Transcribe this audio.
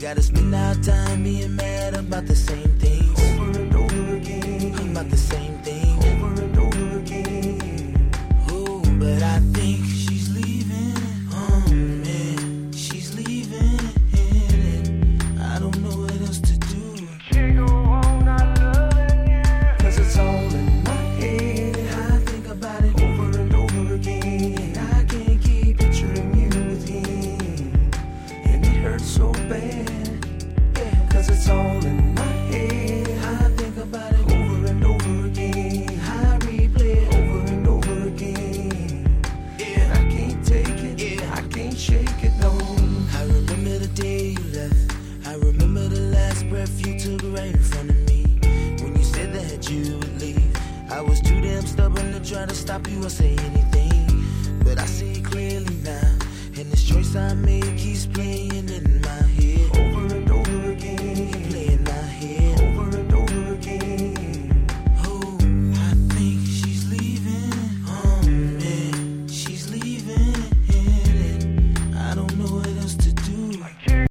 gotta spend our time being mad about the same things. Over and over again. About the same thing. Over and over again. Oh, but I think she's leaving. Oh man, she's leaving. I don't know what else to do. Can't go on not loving you. 'Cause it's all in my head. I think about it Over and over again. I can't keep picturing you with him. And it hurts so bad. Yeah, 'Cause it's all in my head. I think about it Over and over again. I replay it Over and over again. Yeah, I can't take it. Yeah. I can't shake it, no. I remember the day you left. I remember the last breath you took right in front of me. When you said that you would leave, I was too damn stubborn to try to stop you or say anything. But I see it clearly now. And this choice I made